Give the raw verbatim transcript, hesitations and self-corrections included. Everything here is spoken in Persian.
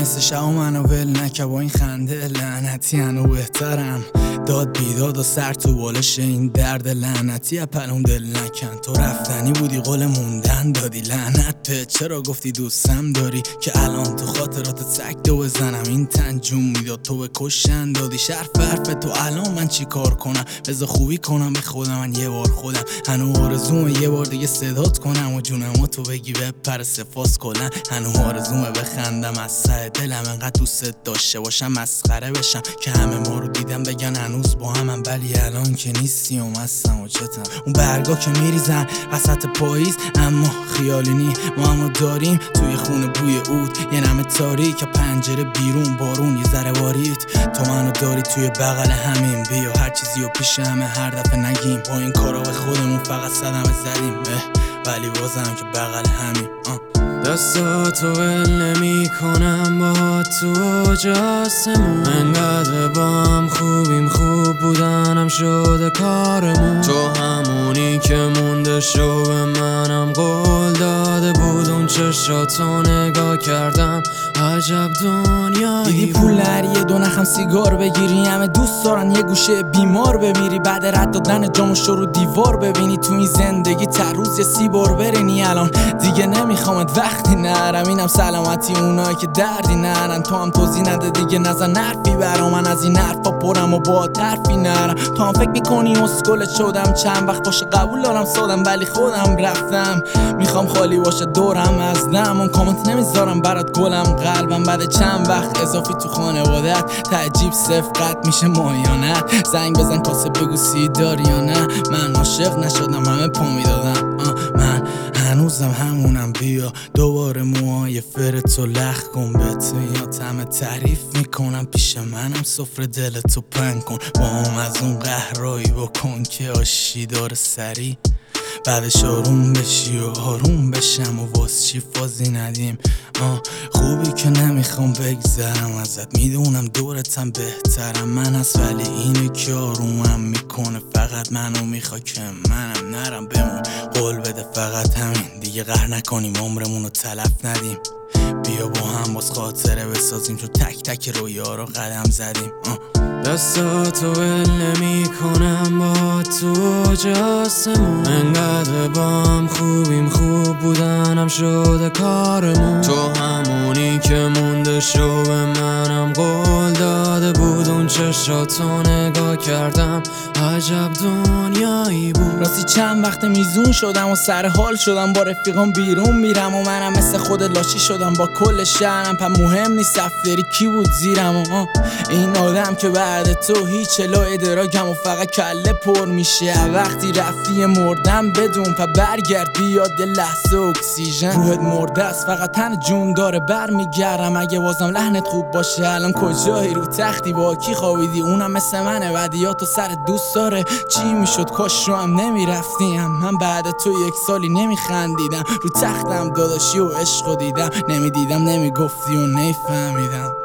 مثل شب منو ول نکه با این خنده لعنتی هنو بهترم داد بیداد و سر تو بالش این درد لعنتی اپلون دل نکن تو رفتنی بودی قول موندن دادی لعنت به چرا گفتی دوستم داری که الان تو خاطرات تک دو بزنم این تنجوم میداد تو به کشن دادی شرف حرف تو الان من چی کار کنم بذار خوبی کنم به خودم من یه بار خودم هنو آرزومه یه بار دیگه صدات کنم و جونم و تو بگی بپر سفاس کلن هنو آرزومه بخندم از سه دلم انقدر دوست داشته باشم مسخره بشم که همه ما رو دیدم بگن هنوز با همم ولی الان که نیستی و مستم و چتم اون برگا که میریزن وسط پاییز اما خیالی نی ما همو داریم توی خونه بوی عود یه نمه تاریک پنجره بیرون بارون یه ذره بارید تو منو داری توی بغل همین بیا هر چیزی و پیش همه هر دفعه نگیم با این کارا به خودمون فقط صدمه زدیم ولی بازم که بغل همین دستاتو ول نمی کنم با تو جاسمون انقدر با هم خوبیم خوب بودنم شده کارمون تو همونی که مونده شو به منم قول داده بود اون چشاتو نگاه کردم عجب دنیایی دیدی پول نریه دو نخم سیگار بگیری همه دوست دارن یه گوشه بیمار بمیری بعد رد دادن جاموشو رو دیوار ببینی تو این زندگی تر روز یه سی بار برینی الان دیگه نمیخوامت وقتی نرم اینم سلامتی اونایی که دردی نرن تو هم توضیح نده دیگه نزن نرفی برا من از این حرفا پرم و با طرفی نرم تو هم فکر میکنی اسکلت شدم چند وقت باشه قبول دارم سادم ولی خودم رفتم میخوام خالی باشه دورم از دم اون کامنت نمیذارم برات گلم قلبم بعد چند وقت اضافی تو خانوادت تعجیب صفقت میشه مایانت زنگ بزن کاسه بگو سی داری یا نه من عاشق نشدم همه پا میدادم من هنوزم همونم بیا دوباره موهای فرتو لخ کن به تو یا همه تعریف میکنم پیش منم سفره دلتو پن کن با هم از اون قهرایی بکن که آشی داره سری بعدش آروم بشی و آروم بشم و واس چی فازی ندیم آه خوبی که نمیخوام بگذرم ازت میدونم دورتم بهترم من هست ولی اینه که آرومم میکنه فقط منو میخوا که منم نرم بمون قول بده فقط همین دیگه قهر نکنیم عمرمونو تلف ندیم بیا با هم باز خاطره بسازیم چون تک تک رویا رو قدم زدیم آه دستاتو ول نمی کنم با تو جاسمون انقدر با هم خوبیم خوب بودنم شده کارمون تو همونی که مونده شو به منم قول داده بود اون چشاتو نگاه کردم عجب دنیایی بود راستی چند وقت میزون شدم و سر حال شدم با رفیقام بیرون میرم و منم مثل خود لاشی شدم با کل شهرم پا مهم نیست سفری کی بود زیرم و این آدم که بعد تو هیچ الهی دراگم و فقط کله پر میشه وقتی رفتی مردم بدون پا برگرد بیاد یه لحظه اکسیژن روحت مرده است فقط تن جون داره بر میگردم اگه بازم لحنت خوب باشه الان کجایی رو تختی با کی خوابیدی اونم مثل منه ودیاتو سر دوست داره چی میشد کاش رو هم نمیرفتیم من بعد تو یک سالی نمیخندیدم رو تختم داداشی و عشق دیدم نمیدیدم نمیگفتی و نمیفهمیدم